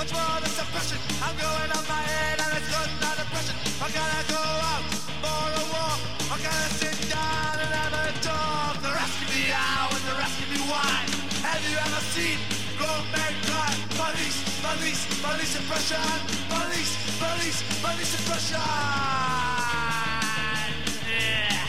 much more than suppression. I'm going on my head and it's good, not depression. I gotta go out for a walk. I gotta sit down and have a talk. They're asking me how and they're asking me why. Have you ever seen grown men cry? Police, police, police suppression. Police, police, police suppression. Yeah.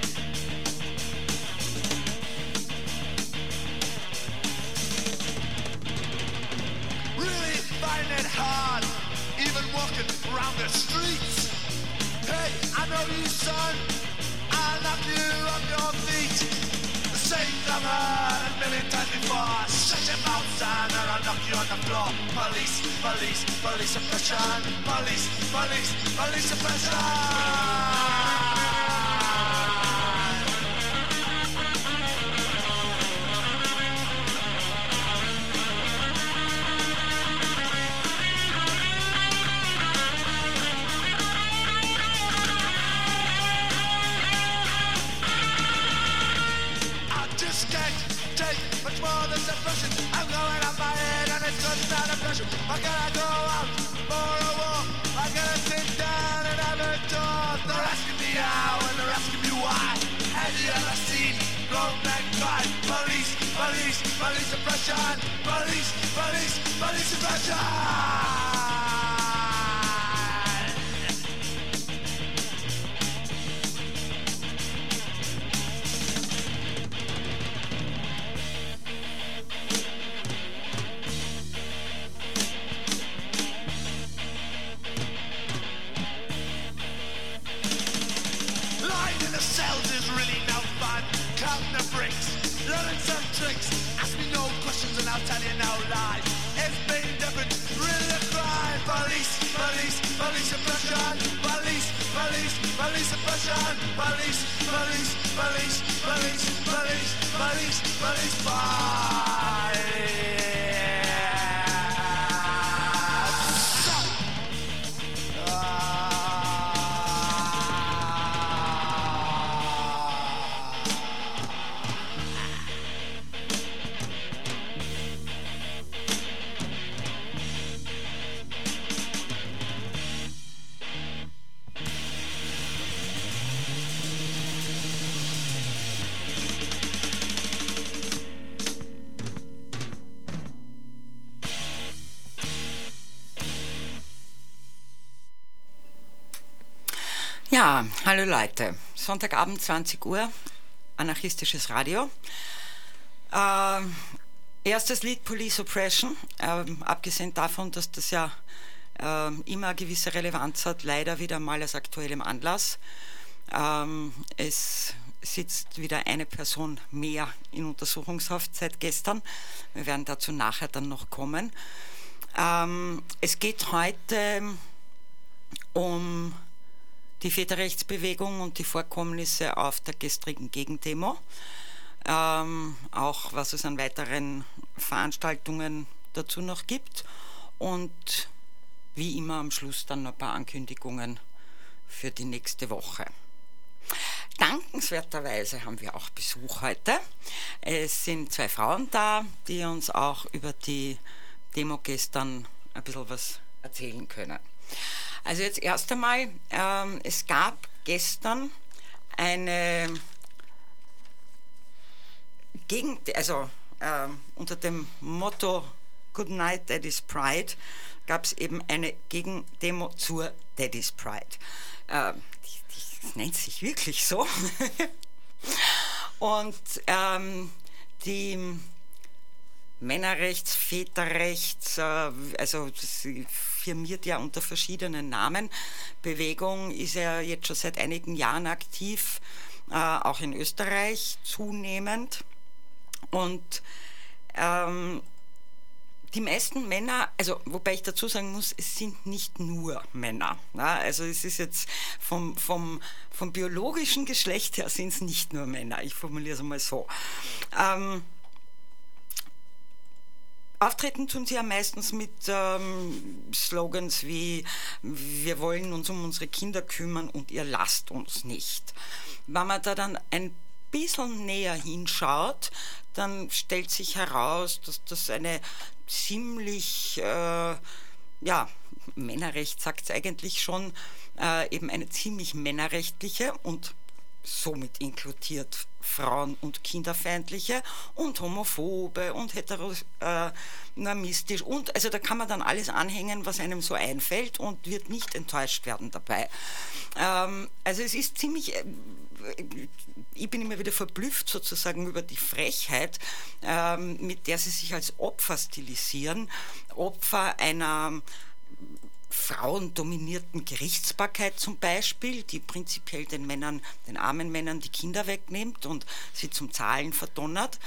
Really find it hard, even walking around the streets. Hey, I know you, son. I'll knock you off your feet. The same thing I've heard a million times before. Shut your mouth, son, or I'll knock you on the floor. Police, police, police suppression. Police, police, police suppression. Much more than suppression. I'm going on my head and it's just not a pressure. I gotta go out for a walk. I gotta sit down and have a talk. They're asking me how and they're asking me why. Have you ever seen grown men cry? Police, police, police suppression. Police, police, police suppression. Learning some tricks, ask me no questions and I'll tell you no lies. It's been different, really a crime. Police, police, police suppression. Police, police, police suppression. Police, police, police, police, police, police, police, police. Ja, hallo Leute. Sonntagabend 20 Uhr, anarchistisches Radio. Erstes Lied Police Oppression, abgesehen davon, dass das ja immer eine gewisse Relevanz hat, leider wieder mal aus aktuellem Anlass. Es sitzt wieder eine Person mehr in Untersuchungshaft seit gestern. Wir werden dazu nachher dann noch kommen. Es geht heute um die Väterrechtsbewegung und die Vorkommnisse auf der gestrigen Gegendemo, auch was es an weiteren Veranstaltungen dazu noch gibt und wie immer am Schluss dann noch ein paar Ankündigungen für die nächste Woche. Dankenswerterweise haben wir auch Besuch heute. Es sind 2 Frauen da, die uns auch über die Demo gestern ein bisschen was erzählen können. Also jetzt erst einmal, es gab gestern eine unter dem Motto Good Night Daddy's Pride gab es eben eine Gegendemo zur Daddy's Pride. Das nennt sich wirklich so. Und die Männerrechts-, Väterrechts-, also das firmiert ja unter verschiedenen Namen. Bewegung ist ja jetzt schon seit einigen Jahren aktiv, auch in Österreich zunehmend. Und die meisten Männer, also wobei ich dazu sagen muss, es sind nicht nur Männer. Ja, also es ist jetzt vom biologischen Geschlecht her sind es nicht nur Männer, ich formuliere es mal so. Auftreten tun sie ja meistens mit Slogans wie wir wollen uns um unsere Kinder kümmern und ihr lasst uns nicht. Wenn man da dann ein bisschen näher hinschaut, dann stellt sich heraus, dass das eine ziemlich ja, Männerrecht sagt es eigentlich schon, eben eine ziemlich männerrechtliche und somit inkludiert frauen- und kinderfeindliche und homophobe und heteronormistisch und also da kann man dann alles anhängen, was einem so einfällt und wird nicht enttäuscht werden dabei. Also es ist ziemlich, ich bin immer wieder verblüfft sozusagen über die Frechheit, mit der sie sich als Opfer stilisieren, Opfer einer frauendominierten Gerichtsbarkeit zum Beispiel, die prinzipiell den armen Männern die Kinder wegnimmt und sie zum Zahlen verdonnert,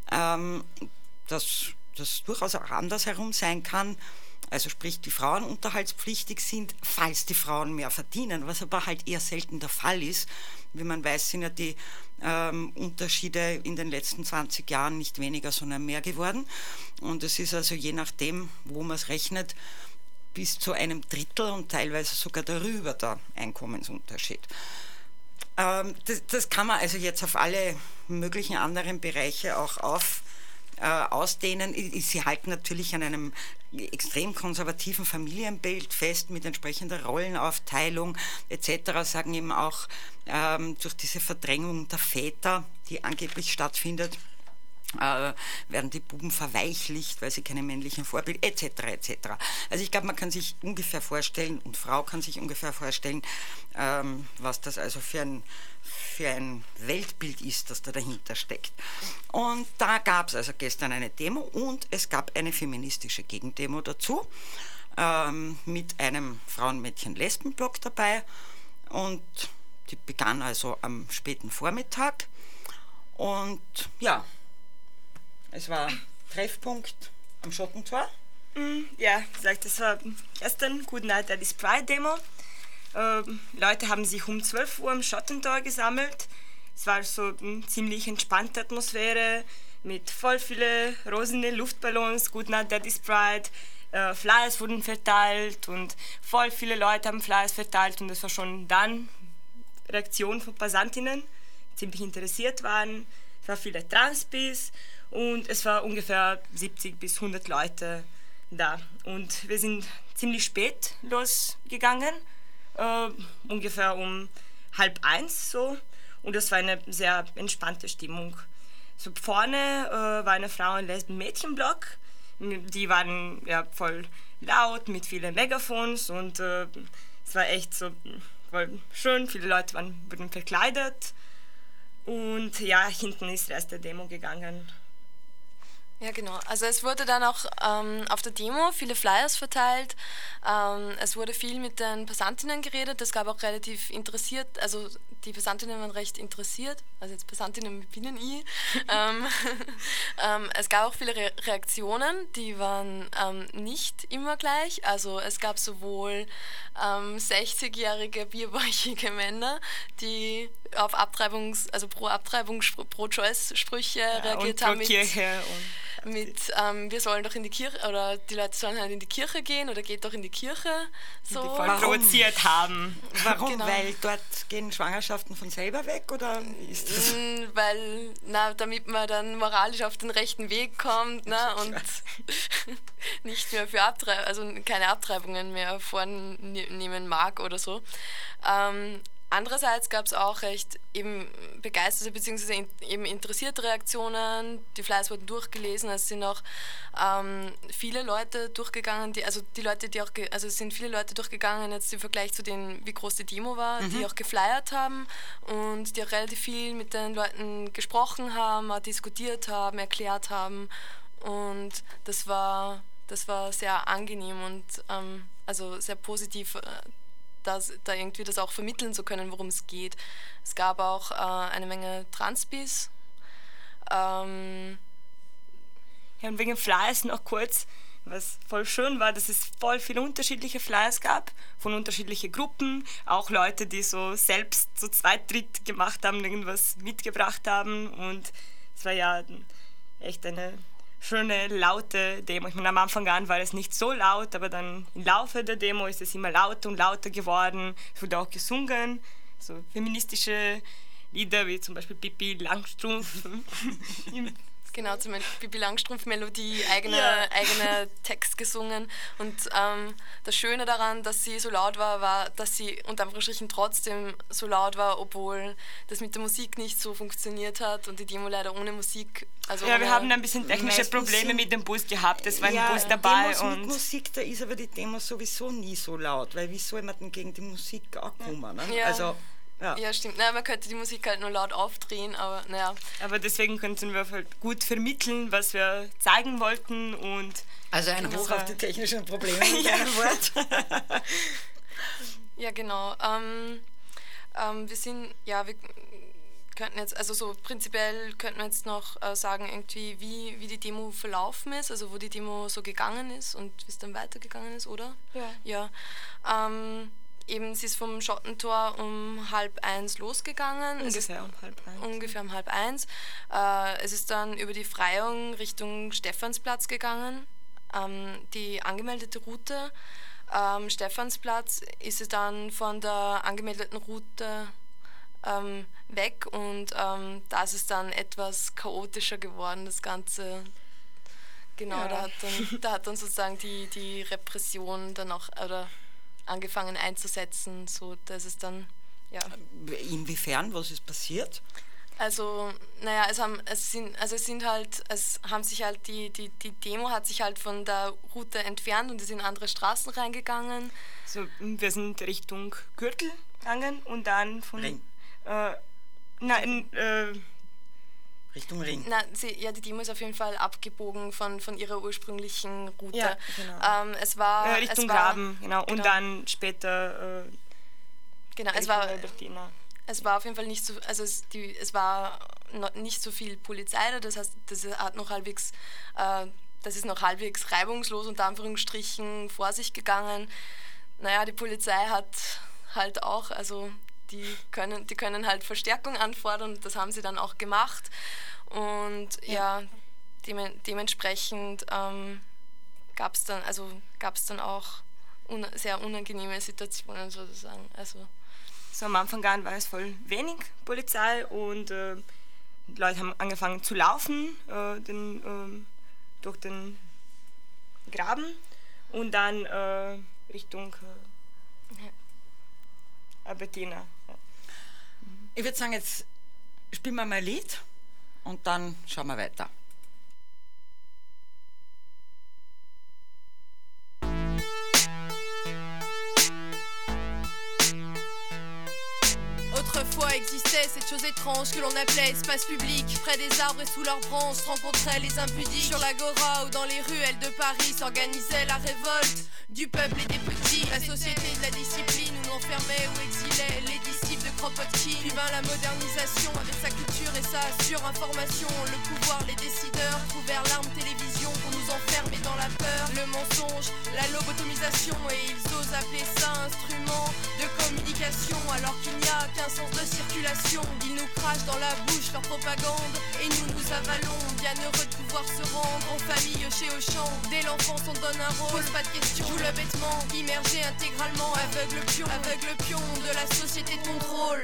dass das durchaus auch andersherum sein kann, also sprich die Frauen unterhaltspflichtig sind, falls die Frauen mehr verdienen, was aber halt eher selten der Fall ist. Wie man weiß, sind ja die Unterschiede in den letzten 20 Jahren nicht weniger, sondern mehr geworden und es ist also je nachdem, wo man es rechnet, bis zu einem Drittel und teilweise sogar darüber der Einkommensunterschied. Das kann man also jetzt auf alle möglichen anderen Bereiche auch ausdehnen. Sie halten natürlich an einem extrem konservativen Familienbild fest mit entsprechender Rollenaufteilung etc., sagen eben auch durch diese Verdrängung der Väter, die angeblich stattfindet, werden die Buben verweichlicht, weil sie keine männlichen Vorbilder, etc., etc. Also ich glaube, man kann sich ungefähr vorstellen, und Frau kann sich ungefähr vorstellen, was das also für ein Weltbild ist, das da dahinter steckt. Und da gab es also gestern eine Demo und es gab eine feministische Gegendemo dazu, mit einem Frauen-Mädchen-Lesben-Block dabei und die begann also am späten Vormittag und ja, es war Treffpunkt am Schottentor. Ja, wie gesagt, es war gestern Good Night Daddy's Pride Demo. Leute haben sich um 12 Uhr am Schottentor gesammelt. Es war so eine ziemlich entspannte Atmosphäre mit voll viele rosene Luftballons, Good Night Daddy's Pride. Flyers wurden verteilt und voll viele Leute haben Flyers verteilt und es war schon dann Reaktion von Passantinnen, die ziemlich interessiert waren. Es waren viele Transpis. Und es war ungefähr 70 bis 100 Leute da. Und wir sind ziemlich spät losgegangen, ungefähr um 12:30 so. Und das war eine sehr entspannte Stimmung. So vorne war eine Frauen-Lesben-Mädchen-Block. Die waren ja voll laut mit vielen Megafons und es war echt so voll schön. Viele Leute wurden verkleidet. Und ja, hinten ist der Rest der Demo gegangen. Ja, genau. Also es wurde dann auch auf der Demo viele Flyers verteilt. Es wurde viel mit den Passantinnen geredet. Es gab auch relativ interessiert, also die Passantinnen waren recht interessiert. Also jetzt Passantinnen bin ich. Es gab auch viele Reaktionen, die waren nicht immer gleich. Also es gab sowohl 60-jährige bierbäuchige Männer, die auf Pro-Choice-Sprüche reagiert haben mit wir sollen doch in die Kirche, oder die Leute sollen halt in die Kirche gehen oder geht doch in die Kirche. So. Die voll provoziert haben. Warum? Genau. Weil dort gehen Schwangerschaften von selber weg oder ist das? Weil, damit man dann moralisch auf den rechten Weg kommt und nicht mehr für keine Abtreibungen mehr vornehmen mag oder so. Andererseits gab es auch recht eben begeisterte bzw. eben interessierte Reaktionen. Die Flyers wurden durchgelesen, es sind auch viele Leute durchgegangen, es sind viele Leute durchgegangen jetzt im Vergleich zu denen, wie groß die Demo war, die auch geflyert haben und die auch relativ viel mit den Leuten gesprochen haben, auch diskutiert haben, erklärt haben und das war sehr angenehm und also sehr positiv, da irgendwie das auch vermitteln zu können, worum es geht. Es gab auch eine Menge Transpis. Ja, und wegen Flyers noch kurz, was voll schön war, dass es voll viele unterschiedliche Flyers gab, von unterschiedlichen Gruppen, auch Leute, die so selbst so zweit-dritt gemacht haben, irgendwas mitgebracht haben und es war ja echt eine schöne, laute Demo. Ich meine, am Anfang an war es nicht so laut, aber dann im Laufe der Demo ist es immer lauter und lauter geworden. Es wurde auch gesungen, so feministische Lieder wie zum Beispiel Pippi Langstrumpf Genau, zum Beispiel Pippi Langstrumpf-Melodie, eigener Text gesungen. Und das Schöne daran, dass sie so laut war, dass sie unter Anführungsstrichen trotzdem so laut war, obwohl das mit der Musik nicht so funktioniert hat und die Demo leider ohne Musik. Also wir haben ein bisschen technische Probleme mit dem Bus gehabt, es war ein Bus dabei. Demos mit Musik, da ist aber die Demo sowieso nie so laut, weil wie soll man denn gegen die Musik ankommen? Ne? Ja. Also, ja, stimmt. Man könnte die Musik halt nur laut aufdrehen, aber naja. Aber deswegen könnten wir halt gut vermitteln, was wir zeigen wollten und... Also ein Hoch auf die technischen Probleme mit einem Wort. Ja, genau. Wir könnten jetzt, also so prinzipiell könnten wir jetzt noch sagen, irgendwie, wie die Demo verlaufen ist, also wo die Demo so gegangen ist und wie es dann weitergegangen ist, oder? Ja. Eben, sie ist vom Schottentor um 12:30 losgegangen. Ungefähr um 12:30. Es ist dann über die Freiung Richtung Stephansplatz gegangen. Die angemeldete Route Stephansplatz ist sie dann von der angemeldeten Route weg und da ist es dann etwas chaotischer geworden, das Ganze. Genau, Ja. da hat dann sozusagen die Repression dann auch angefangen einzusetzen, so dass es dann, ja. Inwiefern, was ist passiert? Also, naja, die Demo hat sich halt von der Route entfernt und ist in andere Straßen reingegangen. So, wir sind Richtung Gürtel gegangen und dann von... Ring. Richtung Ring. Die Demo ist auf jeden Fall abgebogen von ihrer ursprünglichen Route. Ja, genau. Richtung Graben, genau. Und dann später es war auf jeden Fall nicht so, also es war nicht so viel Polizei da, das heißt, das ist noch halbwegs reibungslos unter Anführungsstrichen vor sich gegangen. Naja, die Polizei hat halt auch, also die können halt Verstärkung anfordern und das haben sie dann auch gemacht. Und dementsprechend gab es dann auch sehr unangenehme Situationen sozusagen. Also so am Anfang an war es voll wenig Polizei und die Leute haben angefangen zu laufen durch den Graben und dann Richtung Albertina. Ja. Ich würde sagen, jetzt spielen wir mal ein Lied und dann schauen wir weiter. Autrefois existait cette chose étrange que l'on appelait espace public. Près des arbres et sous leurs branches se rencontraient les impudiques. Sur l'agora ou dans les ruelles de Paris s'organisait la révolte du peuple et des petits. La société de la discipline où l'on enfermait ou exilait les disciples de Kropotkin. Puis vint la modernisation avec sa culture et sa surinformation. Le pouvoir, les décideurs trouvèrent l'arme télévision pour nous enfermer dans la peur. Le mensonge, la lobotomisation et ils osent appeler ça instrument de communication alors qu'il n'y a qu'un sens de circulation. Ils nous crachent dans la bouche leur propagande et nous avalons. Bien heureux de pouvoir se rendre en famille chez Auchan. Dès l'enfance on donne un rôle, pose pas de questions, joue le bêtement, immergé intégralement, aveugle pion de la société de contrôle.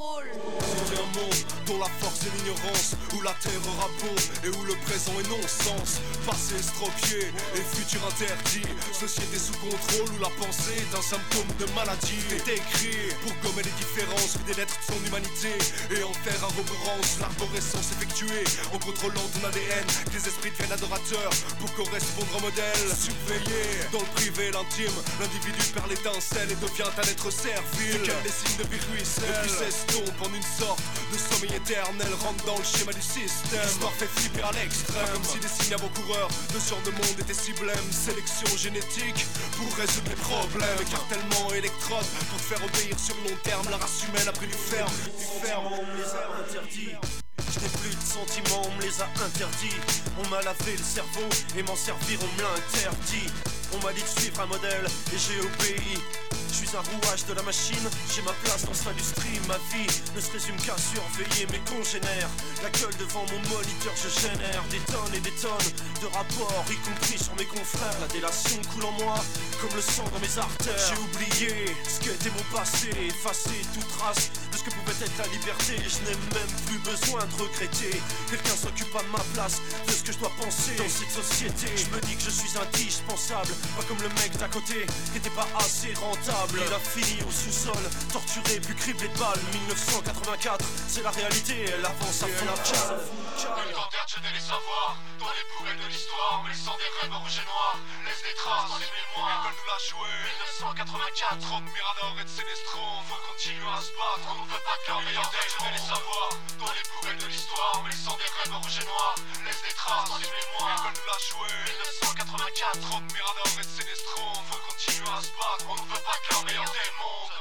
C'est un monde dont la force est l'ignorance, où la terreur abonde et où le présent est non-sens. Passé estropié et futur interdit, société sous contrôle où la pensée est un symptôme de maladie. Est écrit pour gommer les différences, des lettres de son humanité et en faire arborescence, l'arborescence effectuée en contrôlant ton ADN. Les esprits deviennent adorateurs pour correspondre au modèle. Surveillé dans le privé, l'intime, l'individu perd l'étincelle et devient un être servile. Quels les signes de vie ruissellent, et puis s'estompe en une sorte de sommeil éternel, rentre dans le schéma du système. L'histoire fait flipper à l'extrême, comme si des signes avant-coureurs de ce genre de monde étaient si blêmes. Sélection génétique pour résoudre les problèmes, écartèlement électrode pour te faire obéir sur long terme. La race humaine a pris du ferme. On me les a interdits. Je n'ai plus de sentiments, on me les a interdits. On m'a lavé le cerveau et m'en servir on me l'a interdit. On m'a dit de suivre un modèle et j'ai obéi. Je suis un rouage de la machine, j'ai ma place dans cette industrie. Ma vie ne se résume qu'à surveiller mes congénères. La gueule devant mon moniteur, je génère des tonnes et des tonnes de rapports, y compris sur mes confrères. La délation coule en moi comme le sang dans mes artères. J'ai oublié ce qu'était mon passé, effacé toute trace de ce que pouvait être la liberté. Je n'ai même plus besoin de regretter. Quelqu'un s'occupe à ma place de ce que je dois penser dans cette société. Je me dis que je suis indispensable, pas comme le mec d'à côté qui était pas assez rentable. Il a fini au sous-sol, torturé puis criblé de balles. 1984, c'est la réalité, elle avance à fond la cale. Une grandeur, je devais les savoir. Dans les poubelles de l'histoire, mais sans des rêves rouges et noirs. Laisse des traces dans les mémoires. Ils veulent nous la jouer. 1984, Rock Mirador et de Sénestro. On veut continuer à se battre, on ne veut pas qu'un meilleur day. Je devais les savoir. Dans les poubelles de l'histoire, mais sans des rêves rouges et noirs. Laisse des traces dans les mémoires. Ils veulent nous la jouer. 1984, Rock Mirador et de Sénestro. On veut continuer à se battre, on ne veut pas qu'un meilleur des mondes.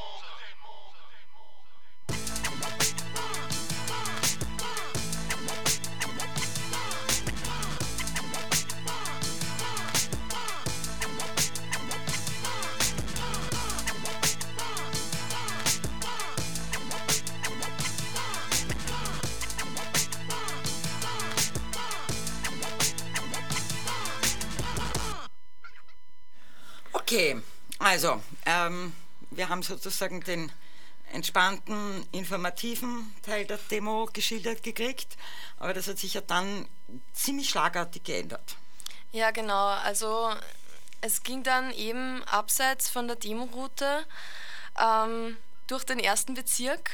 Okay, also wir haben sozusagen den entspannten, informativen Teil der Demo geschildert gekriegt, aber das hat sich ja dann ziemlich schlagartig geändert. Ja, genau. Also es ging dann eben abseits von der Demoroute durch den ersten Bezirk.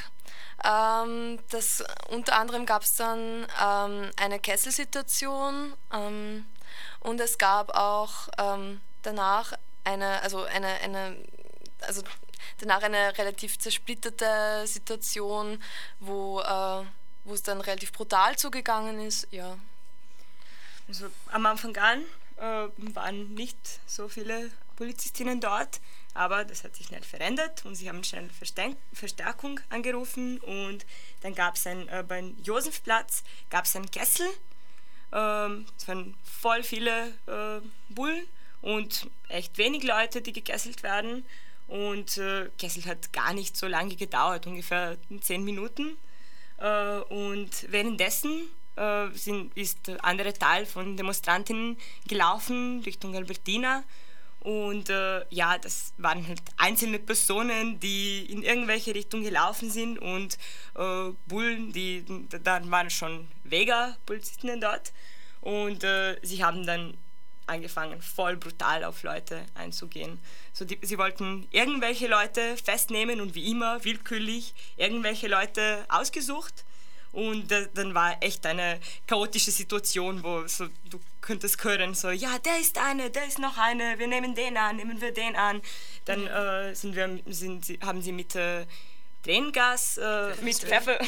Unter anderem gab es dann eine Kesselsituation und es gab auch danach eine relativ zersplitterte Situation, wo es dann relativ brutal zugegangen ist. Ja. Also am Anfang an waren nicht so viele Polizistinnen dort, aber das hat sich schnell verändert und sie haben schnell Verstärkung angerufen und dann gab es beim Josefplatz gab es einen Kessel, es waren voll viele Bullen und echt wenig Leute, die gekesselt werden. Und Kessel hat gar nicht so lange gedauert, ungefähr 10 Minuten. Und währenddessen ist der andere Teil von Demonstrantinnen gelaufen Richtung Albertina. Und das waren halt einzelne Personen, die in irgendwelche Richtung gelaufen sind und Bullen, da waren schon Vega-Polizistinnen dort. Und sie haben dann angefangen, voll brutal auf Leute einzugehen. Sie wollten irgendwelche Leute festnehmen und wie immer willkürlich irgendwelche Leute ausgesucht. Und dann war echt eine chaotische Situation, wo du könntest hören, so, ja, der ist noch eine, wir nehmen den an. Dann haben sie mit Tränengas, mit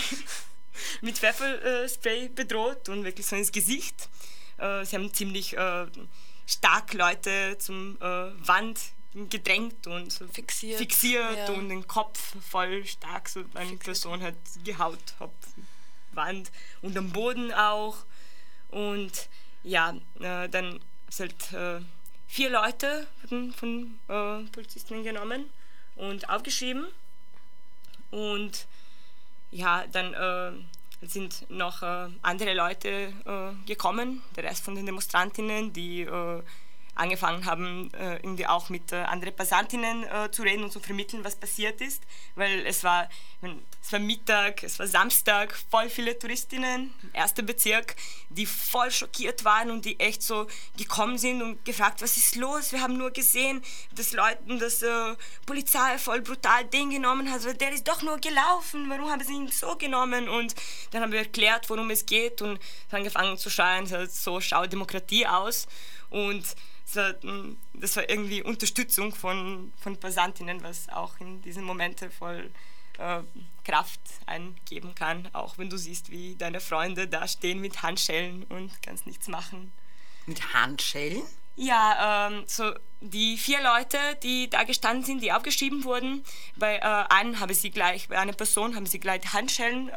Pfefferspray bedroht und wirklich so ins Gesicht. Sie haben ziemlich stark Leute zum Wand gedrängt und so fixiert ja. Und den Kopf voll stark, so eine Person hat gehaut auf Wand und am Boden auch. Und ja, dann sind 4 Leute von Polizisten genommen und aufgeschrieben. Und ja, dann sind noch andere Leute gekommen, der Rest von den Demonstrantinnen, die angefangen haben, irgendwie auch mit anderen Passantinnen zu reden und zu vermitteln, was passiert ist, weil es war Mittag, es war Samstag, voll viele Touristinnen im ersten Bezirk, die voll schockiert waren und die echt so gekommen sind und gefragt, was ist los? Wir haben nur gesehen, dass Polizei voll brutal den genommen hat, der ist doch nur gelaufen, warum haben sie ihn so genommen? Und dann haben wir erklärt, worum es geht und angefangen zu schreien, so schaut Demokratie aus. Und das war irgendwie Unterstützung von Passantinnen, was auch in diesen Momenten voll Kraft eingeben kann, auch wenn du siehst, wie deine Freunde da stehen mit Handschellen und kannst nichts machen. Mit Handschellen? Ja, so die 4 Leute, die da gestanden sind, die aufgeschrieben wurden, bei einer Person haben sie gleich Handschellen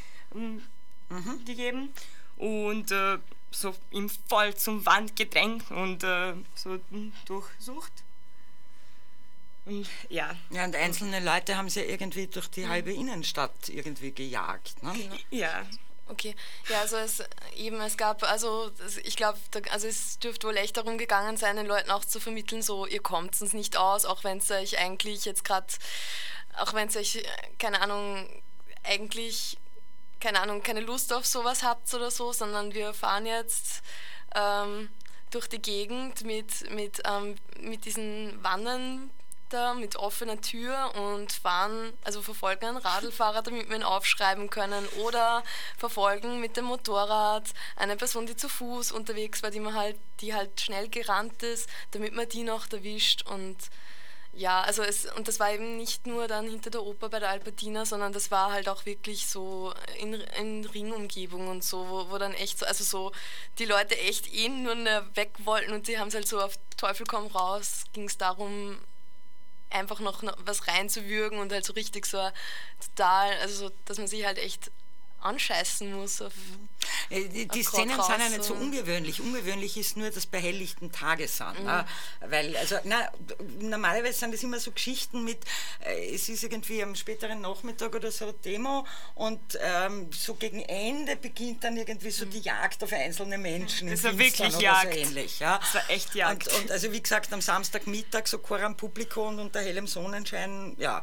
gegeben und so ihm voll zum Wand gedrängt und so durchsucht. Und ja. Ja, und einzelne Leute haben sie irgendwie durch die halbe Innenstadt irgendwie gejagt, ne? Ja. Okay, ja, also es gab, also ich glaube, es dürfte wohl echt darum gegangen sein, den Leuten auch zu vermitteln, so, ihr kommt uns nicht aus, auch wenn es euch eigentlich jetzt gerade, keine Ahnung, eigentlich keine Ahnung, keine Lust auf sowas habt oder so, sondern wir fahren jetzt durch die Gegend mit diesen Wannen da, mit offener Tür und verfolgen einen Radlfahrer, damit wir ihn aufschreiben können, oder verfolgen mit dem Motorrad eine Person, die zu Fuß unterwegs war, die halt schnell gerannt ist, damit man die noch erwischt. Und ja, und das war eben nicht nur dann hinter der Oper bei der Albertina, sondern das war halt auch wirklich so in Ringumgebung und so, wo dann echt so, also so die Leute echt nur weg wollten, und die haben es halt so auf Teufel komm raus, ging es darum, einfach noch was reinzuwürgen und halt so richtig so total, also so, dass man sich halt echt anscheißen muss. Die Szenen sind ja nicht so ungewöhnlich. Ungewöhnlich ist nur, dass bei helllichten Tages sind. Weil, normalerweise sind das immer so Geschichten mit, es ist irgendwie am späteren Nachmittag oder so eine Demo, und so gegen Ende beginnt dann irgendwie so die Jagd auf einzelne Menschen. Das war wirklich Jagd. So ähnlich, ja. Das war echt Jagd. Und also wie gesagt, am Samstagmittag so Chor am Publikum und unter hellem Sonnenschein, ja.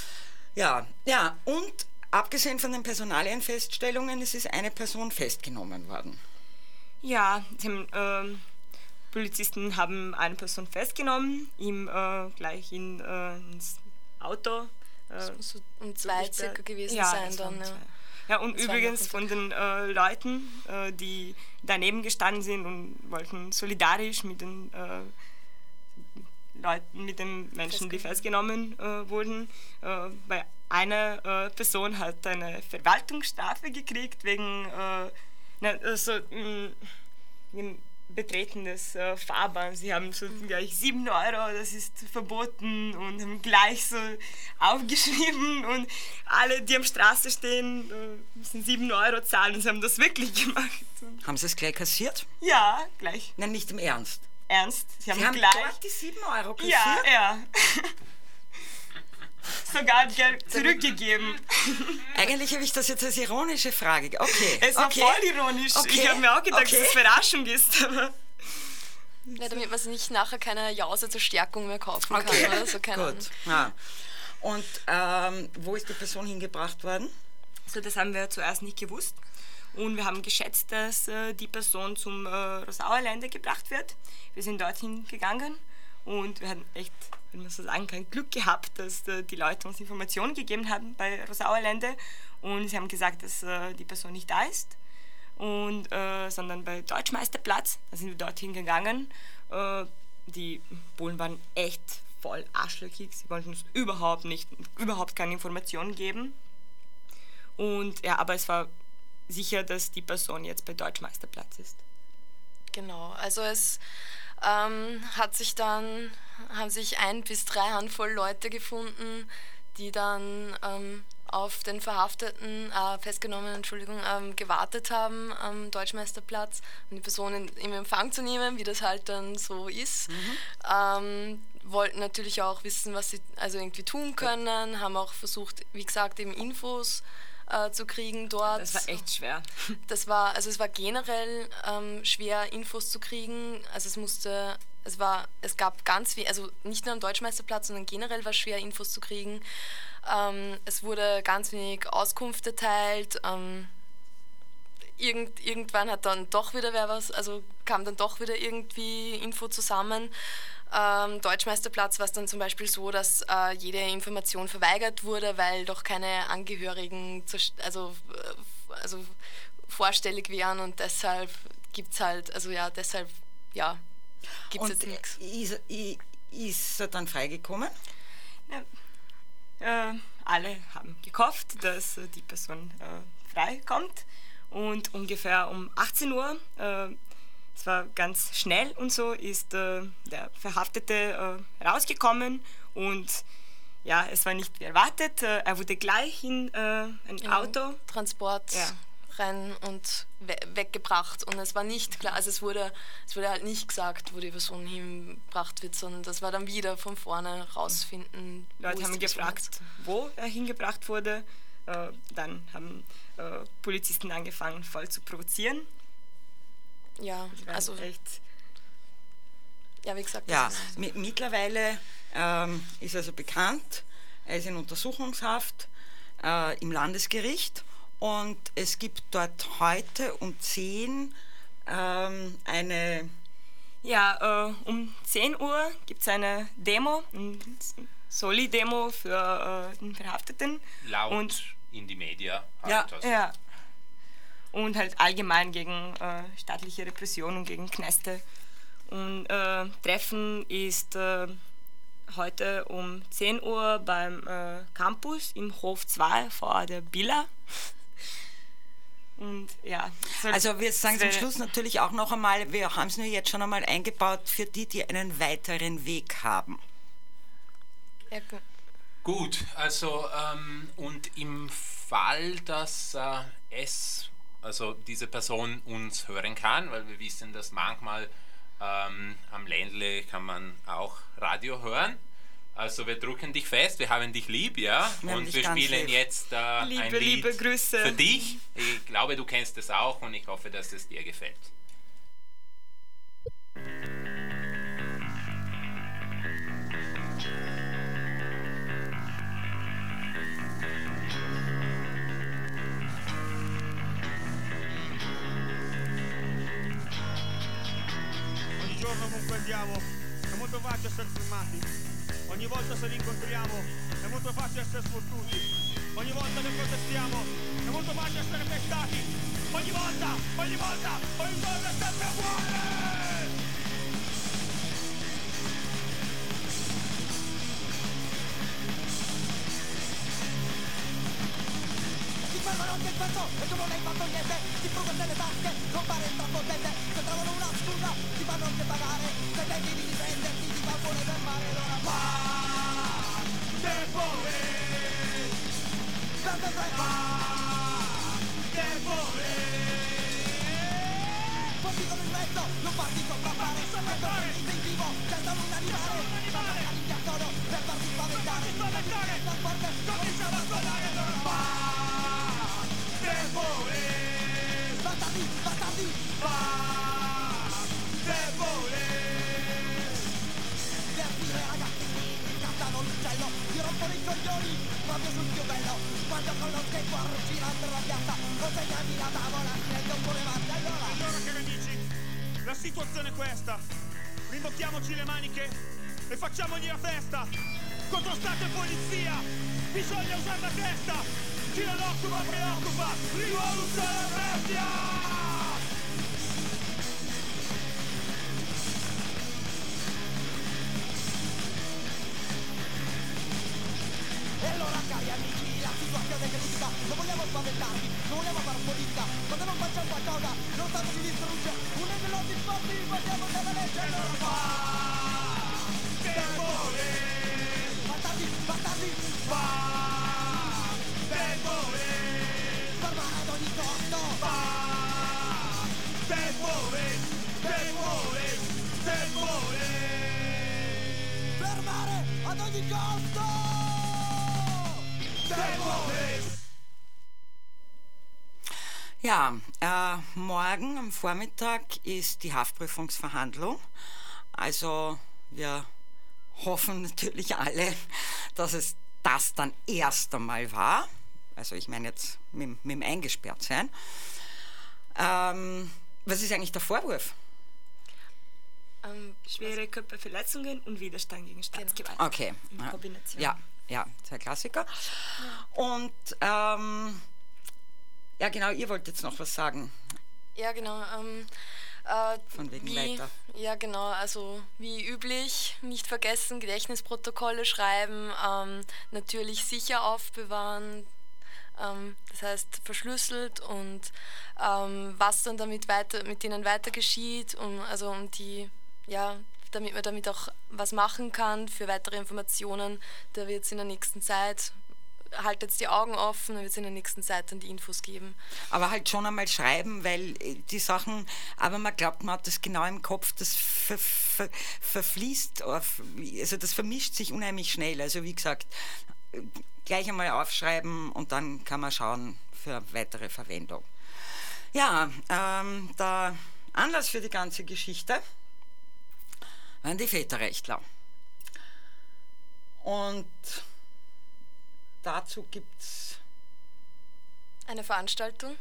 Und abgesehen von den Personalienfeststellungen, es ist eine Person festgenommen worden. Ja, Polizisten haben eine Person festgenommen, ihm gleich ins Auto. Das muss so um 2 circa gewesen sein dann. Ja. Ja, und übrigens von den Leuten, die daneben gestanden sind und wollten solidarisch mit den Leuten, mit den Menschen, die festgenommen wurden, bei einer Person hat eine Verwaltungsstrafe gekriegt wegen Betreten des Fahrbahns. Sie haben so gleich 7 €, das ist verboten, und haben gleich so aufgeschrieben, und alle, die am Straße stehen, müssen 7 € zahlen, und sie haben das wirklich gemacht. Haben Sie es gleich kassiert? Ja, gleich. Nein, nicht im Ernst. Ernst? Sie haben gleich dort die 7 € kassiert? Ja. Sogar Geld zurückgegeben. Eigentlich habe ich das jetzt als ironische Frage. Okay. Es war voll ironisch. Okay. Ich habe mir auch gedacht, dass es Überraschung ist. Ja, damit man sich nicht nachher keine Jause zur Stärkung mehr kaufen kann. Oder so, gut. Ja. Und wo ist die Person hingebracht worden? So, das haben wir zuerst nicht gewusst. Und wir haben geschätzt, dass die Person zum Rosauer Lände gebracht wird. Wir sind dorthin gegangen und wir hatten echt, wenn man so sagen kann, Glück gehabt, dass die Leute uns Informationen gegeben haben bei Rosauer Lände. Und sie haben gesagt, dass die Person nicht da ist, sondern bei Deutschmeisterplatz. Da sind wir dorthin gegangen. Die Polen waren echt voll arschlöchig. Sie wollten uns überhaupt keine Informationen geben. Und ja, aber es war sicher, dass die Person jetzt bei Deutschmeisterplatz ist. Genau, also es haben sich 1 bis 3 Handvoll Leute gefunden, die dann auf den Festgenommenen, gewartet haben am Deutschmeisterplatz, um die Person im Empfang zu nehmen, wie das halt dann so ist. Wollten natürlich auch wissen, was sie also irgendwie tun können, haben auch versucht, wie gesagt, eben Infos zu kriegen dort. Das war echt schwer. Es war generell schwer, Infos zu kriegen. Also es gab ganz viel, also nicht nur am Deutschmeisterplatz, sondern generell war es schwer, Infos zu kriegen. Es wurde ganz wenig Auskunft erteilt. Irgendwann hat dann doch wieder kam dann doch wieder irgendwie Info zusammen. Deutschmeisterplatz war es dann zum Beispiel so, dass jede Information verweigert wurde, weil doch keine Angehörigen vorstellig wären, und deshalb gibt es halt, gibt es jetzt nichts. Ist er dann freigekommen? Ja, alle haben gehofft, dass die Person freikommt, und ungefähr um 18 Uhr, es war ganz schnell und so, ist der Verhaftete rausgekommen, und ja, es war nicht wie erwartet. Er wurde gleich in ein Auto. Transport rein und weggebracht, und es war nicht klar, also es wurde halt nicht gesagt, wo die Person hingebracht wird, sondern das war dann wieder von vorne rausfinden. Leute haben gefragt, wo er hingebracht wurde. Dann haben Polizisten angefangen, voll zu provozieren. Ja, also echt. Ja, wie gesagt. Ja, mittlerweile ist also bekannt, er ist in Untersuchungshaft im Landesgericht, Und es gibt dort heute um 10 eine... Ja, um 10 Uhr gibt es eine Demo, eine Soli-Demo für den Verhafteten. Laut Und in die Media. Ja. Also. ja. Und halt allgemein gegen staatliche Repression und gegen Knäste. Und Treffen ist heute um 10 Uhr beim Campus im Hof 2 vor der Billa. Und ja. Also wir sagen zum Schluss natürlich auch noch einmal, wir haben es nur jetzt schon einmal eingebaut für die, die einen weiteren Weg haben. Ja, Gut, also und im Fall, dass also diese Person uns hören kann, weil wir wissen, dass manchmal am Ländle kann man auch Radio hören. Also wir drücken dich fest, wir haben dich lieb, ja, und wir spielen jetzt ein Lied liebe Grüße für dich. Ich glaube, du kennst es auch und ich hoffe, dass es dir gefällt. Ogni giorno comunque andiamo, è molto facile essere fermati. Ogni volta se li incontriamo è molto facile essere sfottuti. Ogni volta che protestiamo è molto facile essere pestati. Ogni volta, ogni giorno è sempre uguale! Ti fermano anche il pezzo e tu non hai fatto niente. Ti frugano nelle tasche, non pare il troppo potente. Se trovano una scusa ti fanno anche pagare. Se tenti di difenderti ti fa pure fermare. Allora va, debole, va, debole. Porti con il mezzo, non parti sopravvare. Questo è istintivo, senza un animale. Magari ti accodo per farti spaventare. Sta forte, cominciamo a suonare. Allora va, debole, bastardi, va, debole. Gli ragazzini cantano l'uccello, ti rompono i coglioni, proprio sul più bello. Quando con lo skateboard girando per la piazza, consegnami la tavola, silenzio oppure basta. Allora cari amici, la situazione è questa. Rimbocchiamoci le maniche e facciamogli la festa. Contro Stato e polizia, bisogna usare la testa. Chi non occupa preoccupa, rivoluzione bestia! E allora cari amici, la situazione è critica, non vogliamo spaventarvi, non vogliamo far politica, quando non facciamo qualcosa, lo Stato ci distrugge, unendo i nostri sforzi, vogliamo della legge, allora va, debole, bastardi, va, debole, fermare ad ogni costo, va, debole, fermare ad ogni costo! Ja, morgen am Vormittag ist die Haftprüfungsverhandlung. Also wir hoffen natürlich alle, dass es das dann erst einmal war. Also ich meine jetzt mit dem Eingesperrtsein. Was ist eigentlich der Vorwurf? Schwere Körperverletzungen und Widerstand gegen Staatsgewalt. Okay. In Kombination. Ja, zwei Klassiker. Und ja genau, ihr wollt jetzt noch was sagen. Ja, genau. Von wegen weiter. Ja, genau. Also wie üblich, nicht vergessen, Gedächtnisprotokolle schreiben, natürlich sicher aufbewahren, das heißt verschlüsselt und was dann damit mit denen weiter geschieht, damit man damit auch was machen kann für weitere Informationen. Da wird es in der nächsten Zeit, haltet jetzt die Augen offen, dann wird es in der nächsten Zeit dann die Infos geben. Aber halt schon einmal schreiben, weil die Sachen, aber man glaubt, man hat das genau im Kopf, das verfließt, also das vermischt sich unheimlich schnell. Also wie gesagt, gleich einmal aufschreiben und dann kann man schauen für weitere Verwendung. Ja, der Anlass für die ganze Geschichte waren die Väterrechtler. Und dazu gibt es Eine Veranstaltung?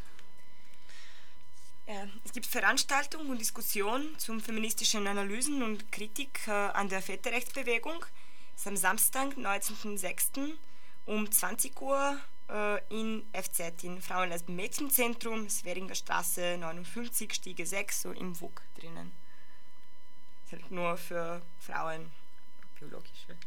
Ja, es gibt Veranstaltungen und Diskussionen zum feministischen Analysen und Kritik an der Väterrechtsbewegung. Das ist am Samstag, 19.06. um 20 Uhr in FZ, in Frauen-, Lesben-, Mädchenzentrum, Sveringer Straße 59, Stiege 6, so im WUK drinnen. Das ist halt nur für Frauen, biologische Frauen.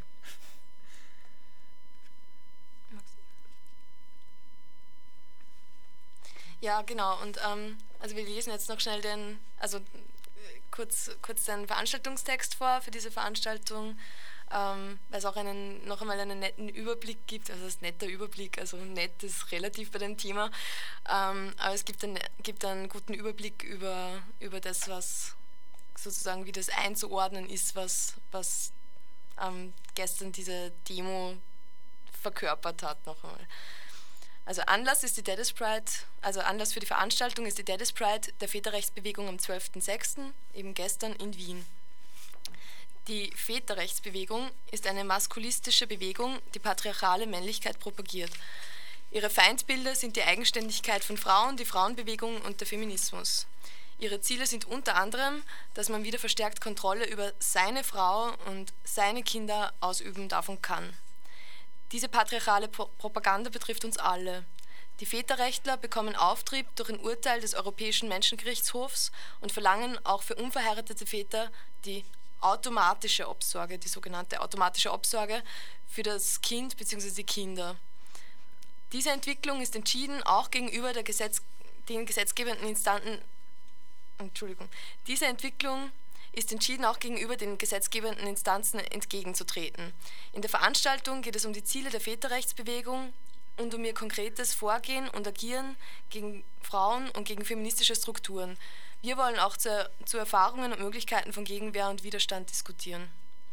Ja, genau. Und also wir lesen jetzt noch schnell kurz den Veranstaltungstext vor für diese Veranstaltung, weil es auch noch einmal einen netten Überblick gibt. Also das ist ein netter Überblick, also nett ist relativ bei dem Thema, aber es gibt einen guten Überblick über das, was sozusagen, wie das einzuordnen ist, was gestern diese Demo verkörpert hat noch einmal. Also Anlass für die Veranstaltung ist die Daddy's Pride der Väterrechtsbewegung am 12.06., eben gestern in Wien. Die Väterrechtsbewegung ist eine maskulistische Bewegung, die patriarchale Männlichkeit propagiert. Ihre Feindbilder sind die Eigenständigkeit von Frauen, die Frauenbewegung und der Feminismus. Ihre Ziele sind unter anderem, dass man wieder verstärkt Kontrolle über seine Frau und seine Kinder ausüben darf und kann. Diese patriarchale Propaganda betrifft uns alle. Die Väterrechtler bekommen Auftrieb durch ein Urteil des Europäischen Menschengerichtshofs und verlangen auch für unverheiratete Väter die automatische Obsorge, die sogenannte automatische Obsorge für das Kind bzw. die Kinder. Diese Entwicklung ist entschieden auch gegenüber den gesetzgebenden Instanzen. Diese Entwicklung ist entschieden auch gegenüber den gesetzgebenden Instanzen entgegenzutreten. In der Veranstaltung geht es um die Ziele der Väterrechtsbewegung und um ihr konkretes Vorgehen und Agieren gegen Frauen und gegen feministische Strukturen. Wir wollen auch zu Erfahrungen und Möglichkeiten von Gegenwehr und Widerstand diskutieren.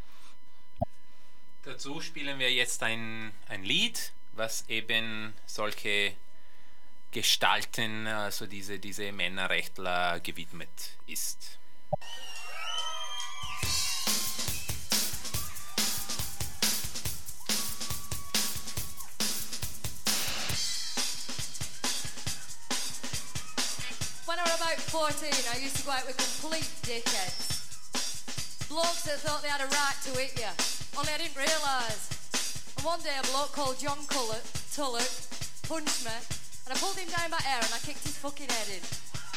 Dazu spielen wir jetzt ein Lied, was eben solche Gestalten, also diese Männerrechtler gewidmet ist. When I was about 14, I used to go out with complete dickheads. Blokes that thought they had a right to hit you, only I didn't realise. And one day a bloke called John Tullock punched me, and I pulled him down my hair and I kicked his fucking head in.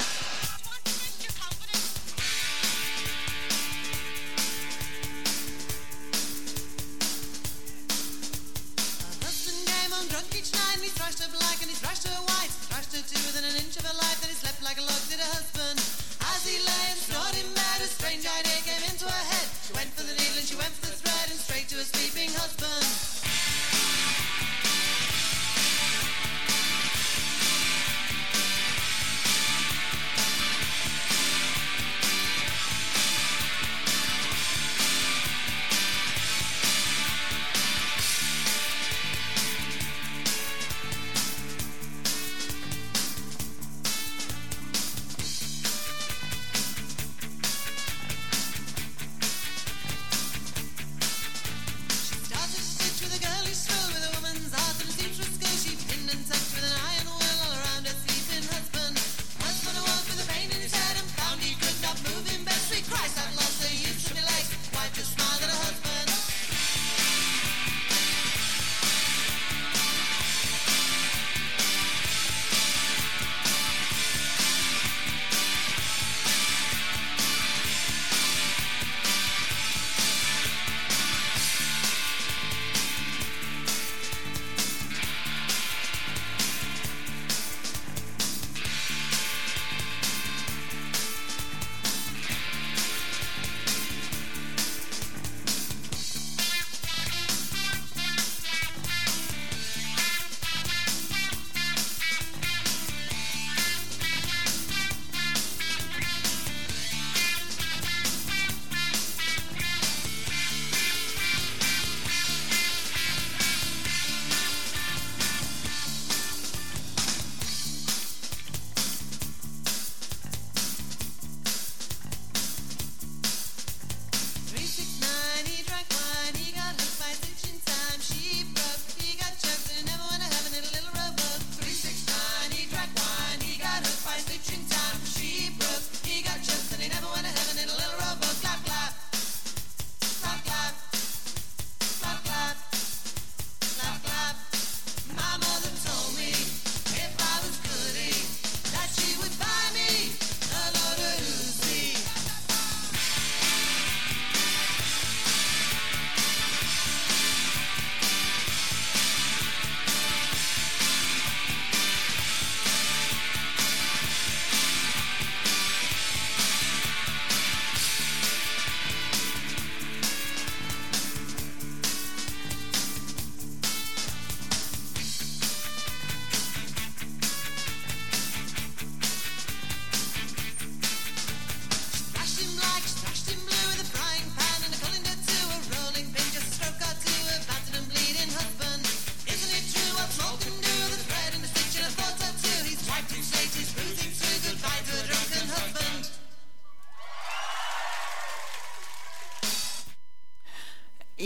Drunk each night and he thrashed her black and he thrashed her white. Thrashed her too within an inch of her life. Then he slept like a log did her husband. As he lay and snorting mad, a strange idea came into her head. She went for the needle and she went for the thread and straight to her sleeping husband.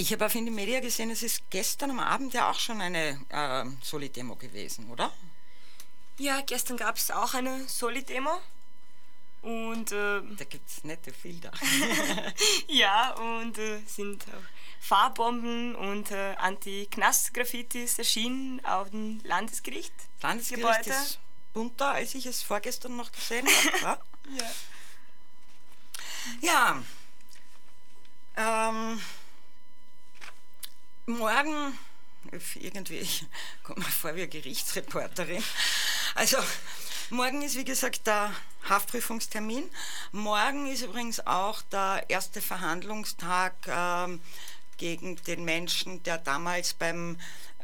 Ich habe auf in die Media gesehen, es ist gestern am Abend ja auch schon eine Soli-Demo gewesen, oder? Ja, gestern gab es auch eine Soli-Demo. Und da gibt es nette Bilder. ja, und sind Fahrbomben und Anti-Knast-Graffitis erschienen auf dem Landesgericht. Landesgericht ist bunter, als ich es vorgestern noch gesehen habe. Ja. Morgen, irgendwie, ich komme mir vor wie eine Gerichtsreporterin. Also, morgen ist, wie gesagt, der Haftprüfungstermin. Morgen ist übrigens auch der erste Verhandlungstag gegen den Menschen, der damals beim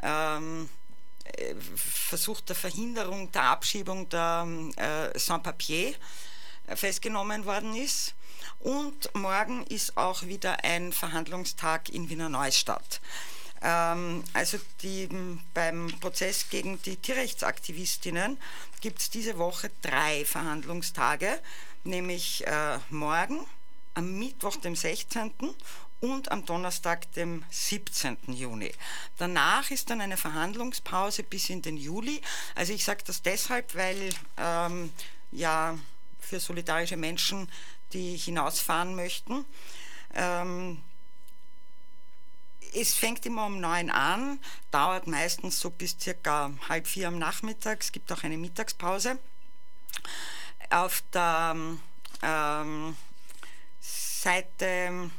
Versuch der Verhinderung der Abschiebung der Sans-Papier festgenommen worden ist. Und morgen ist auch wieder ein Verhandlungstag in Wiener Neustadt. Also beim Prozess gegen die Tierrechtsaktivistinnen gibt es diese Woche 3 Verhandlungstage, nämlich morgen, am Mittwoch, dem 16. und am Donnerstag, dem 17. Juni. Danach ist dann eine Verhandlungspause bis in den Juli. Also ich sage das deshalb, weil ja für solidarische Menschen, die hinausfahren möchten, es fängt immer um 9 an, dauert meistens so bis circa 3:30 am Nachmittag. Es gibt auch eine Mittagspause. Auf der Seite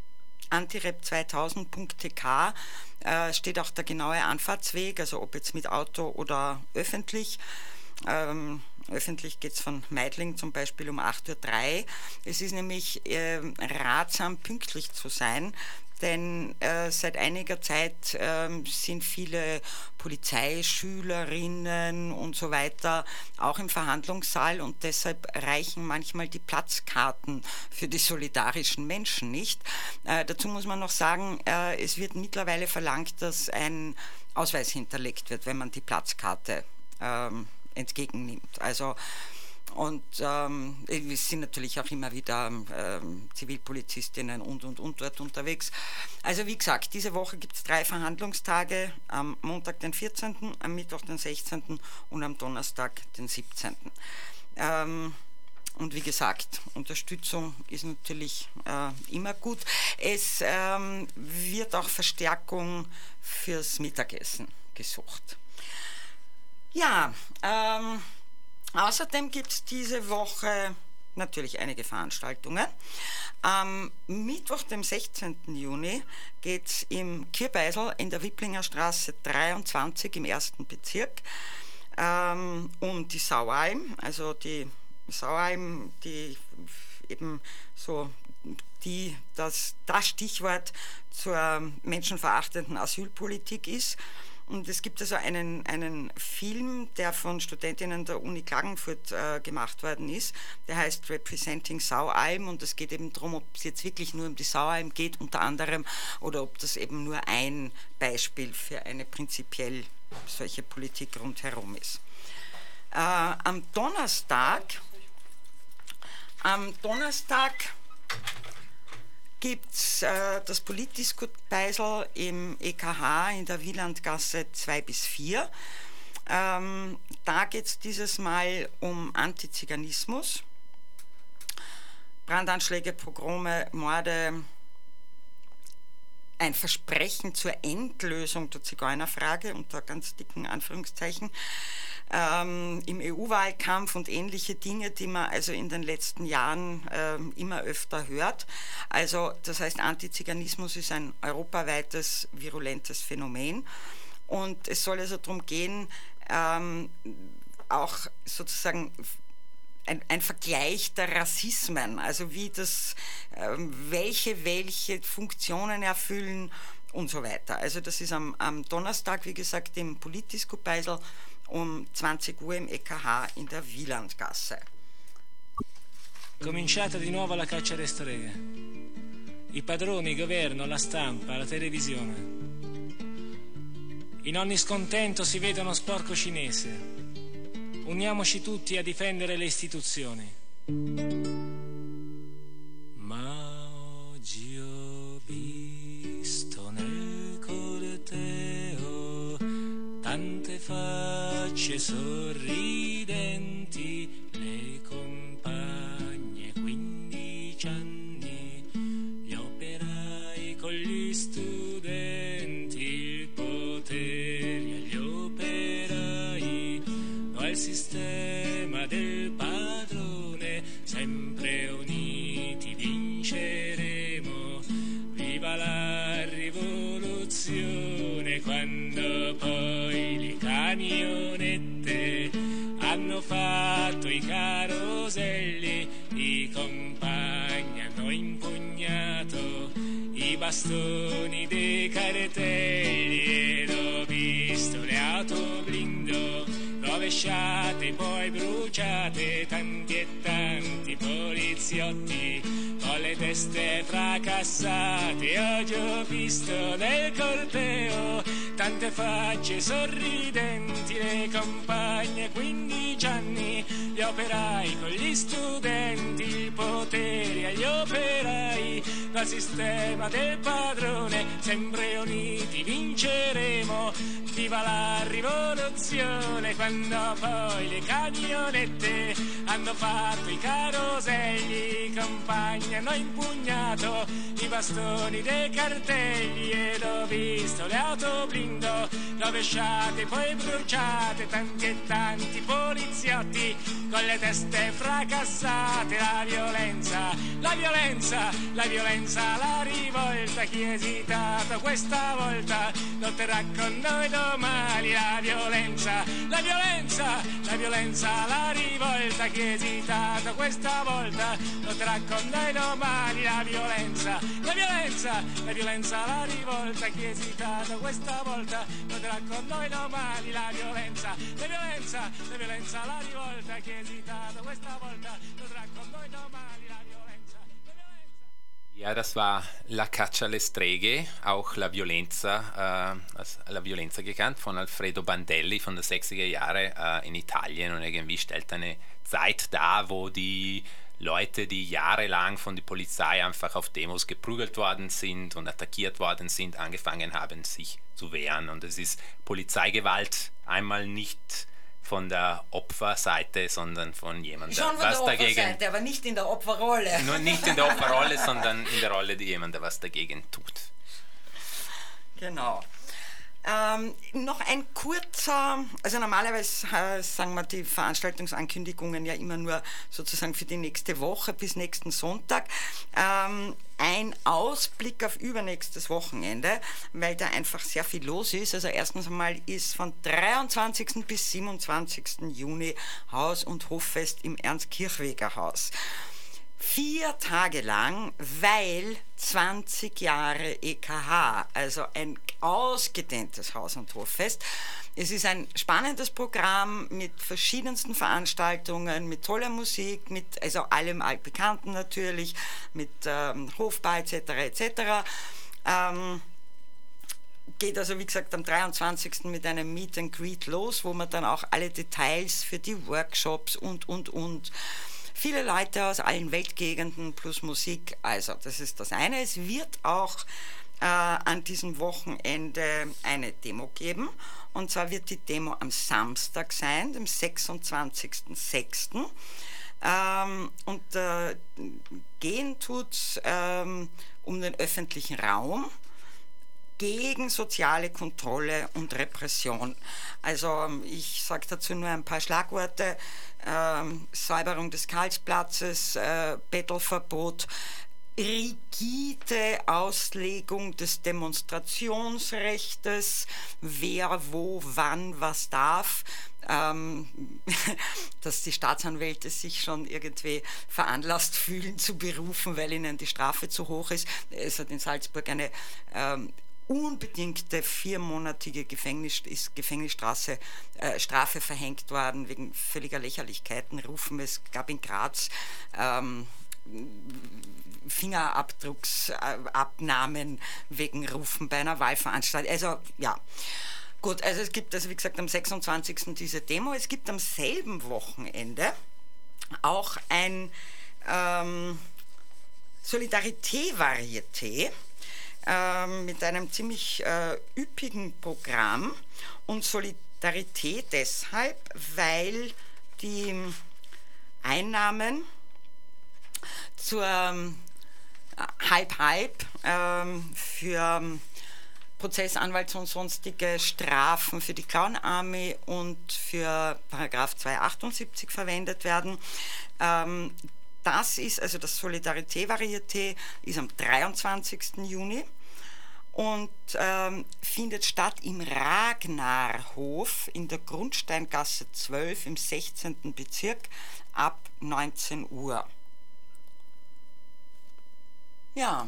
antirep2000.tk steht auch der genaue Anfahrtsweg, also ob jetzt mit Auto oder öffentlich. Öffentlich geht es von Meidling zum Beispiel um 8:03 Uhr. Es ist nämlich ratsam, pünktlich zu sein, denn seit einiger Zeit sind viele Polizeischülerinnen und so weiter auch im Verhandlungssaal und deshalb reichen manchmal die Platzkarten für die solidarischen Menschen nicht. Dazu muss man noch sagen, es wird mittlerweile verlangt, dass ein Ausweis hinterlegt wird, wenn man die Platzkarte entgegennimmt. Also und es sind natürlich auch immer wieder Zivilpolizistinnen und dort unterwegs. Also wie gesagt, diese Woche gibt es 3 Verhandlungstage, am Montag den 14., am Mittwoch den 16. und am Donnerstag den 17. Und wie gesagt, Unterstützung ist natürlich immer gut. Es wird auch Verstärkung fürs Mittagessen gesucht. Ja, außerdem gibt es diese Woche natürlich einige Veranstaltungen. Am Mittwoch, dem 16. Juni, geht es im Kirbeisel in der Wipplinger Straße 23 im 1. Bezirk um die Saualm. Also die Saualm, die eben so das Stichwort zur menschenverachtenden Asylpolitik ist. Und es gibt also einen Film, der von Studentinnen der Uni Klagenfurt gemacht worden ist. Der heißt Representing Saualm und es geht eben darum, ob es jetzt wirklich nur um die Saualm geht, unter anderem, oder ob das eben nur ein Beispiel für eine prinzipiell solche Politik rundherum ist. Am Donnerstag gibt es das Politdiskut-Beisel im EKH in der Wielandgasse 2-4. Da geht es dieses Mal um Antiziganismus, Brandanschläge, Pogrome, Morde, ein Versprechen zur Endlösung der Zigeunerfrage unter ganz dicken Anführungszeichen, im EU-Wahlkampf und ähnliche Dinge, die man also in den letzten Jahren immer öfter hört. Also das heißt, Antiziganismus ist ein europaweites, virulentes Phänomen und es soll also darum gehen, auch sozusagen ein Vergleich der Rassismen, also wie das, welche Funktionen erfüllen und so weiter. Also das ist am Donnerstag, wie gesagt, im Politdiskut-Beisel um 20 Uhr im EKH in der Wielandgasse. Cominciata di nuovo la caccia alle streghe. I padroni, il governo, la stampa, la televisione. In ogni scontento si vede uno sporco cinese. Uniamoci tutti a difendere le istituzioni. Ma oggi ho visto facce sorridenti, le compagne 15 anni, gli operai con gli studenti, il potere agli operai, al sistema del padrone, sempre uniti vinceremo, viva la rivoluzione. Quando poi le camionette hanno fatto i caroselli, i compagni hanno impugnato i bastoni dei cartelli, ed ho visto le auto blindo rovesciate, poi bruciate, tanti e tanti poliziotti con le teste fracassate. Oggi ho visto nel corteo tante facce sorridenti, le compagne 15 anni, gli operai con gli studenti, il potere agli operai, dal sistema del padrone, sempre uniti vinceremo, viva la rivoluzione. Quando poi le camionette hanno fatto i caroselli, i compagni hanno impugnato i bastoni dei cartelli, ed ho visto le auto blindo rovesciate, poi bruciate, tanti e tanti poliziotti con le teste fracassate. La violenza, la violenza, la violenza, la rivolta, chi è esitato questa volta lotterà con noi domani. La violenza, la violenza, la violenza, la rivolta, chi è esitato questa volta lotterà con noi domani. La violenza, la violenza, la violenza, la rivolta, chi è esitato questa volta lotterà con noi domani. La violenza, la violenza, la violenza, la rivolta, chi è esitato questa volta lotterà con noi domani. La violenza, la violenza. Ja, das war La Caccia alle Streghe, auch La Violenza gekannt, von Alfredo Bandelli von der 60er Jahre in Italien, und irgendwie stellt eine Zeit dar, wo die Leute, die jahrelang von der Polizei einfach auf Demos geprügelt worden sind und attackiert worden sind, angefangen haben, sich zu wehren. Und es ist Polizeigewalt einmal nicht von der Opferseite, sondern von jemandem, Schon von der Opferseite, aber nicht in der Opferrolle. Nur nicht in der Opferrolle, sondern in der Rolle, die jemand, der was dagegen tut. Genau. Noch ein kurzer, also normalerweise sagen wir die Veranstaltungsankündigungen ja immer nur sozusagen für die nächste Woche bis nächsten Sonntag. Ein Ausblick auf übernächstes Wochenende, weil da einfach sehr viel los ist. Also erstens einmal ist von 23. bis 27. Juni Haus- und Hoffest im Ernst-Kirchweger Haus. 4 Tage lang, weil 20 Jahre EKH, also ein ausgedehntes Haus- und Hoffest. Es ist ein spannendes Programm mit verschiedensten Veranstaltungen, mit toller Musik, mit also allem Altbekannten natürlich, mit Hofbar etc. etc. Geht also, wie gesagt, am 23. mit einem Meet and Greet los, wo man dann auch alle Details für die Workshops und. Viele Leute aus allen Weltgegenden plus Musik, also das ist das eine. Es wird auch an diesem Wochenende eine Demo geben, und zwar wird die Demo am Samstag sein, dem 26.06. Und gehen tut es um den öffentlichen Raum gegen soziale Kontrolle und Repression. Also ich sage dazu nur ein paar Schlagworte: Säuberung des Karlsplatzes, Bettelverbot, rigide Auslegung des Demonstrationsrechtes, wer, wo, wann, was darf, dass die Staatsanwälte sich schon irgendwie veranlasst fühlen zu berufen, weil ihnen die Strafe zu hoch ist. Es hat in Salzburg eine unbedingte 4-monatige Gefängnisstrafe verhängt worden wegen völliger Lächerlichkeiten. Rufen, es gab in Graz Fingerabdrucksabnahmen wegen Rufen bei einer Wahlveranstaltung. Also ja, gut, also es gibt also wie gesagt am 26. diese Demo. Es gibt am selben Wochenende auch ein Solidarité-Varieté mit einem ziemlich üppigen Programm. Und Solidarität deshalb, weil die Einnahmen zur Halb-Halb für Prozessanwalts- und sonstige Strafen für die Clown Army und für Paragraph 278 verwendet werden. Das ist, also das Solidarité-Varieté ist am 23. Juni und findet statt im Ragnarhof in der Grundsteingasse 12 im 16. Bezirk ab 19 Uhr. Ja.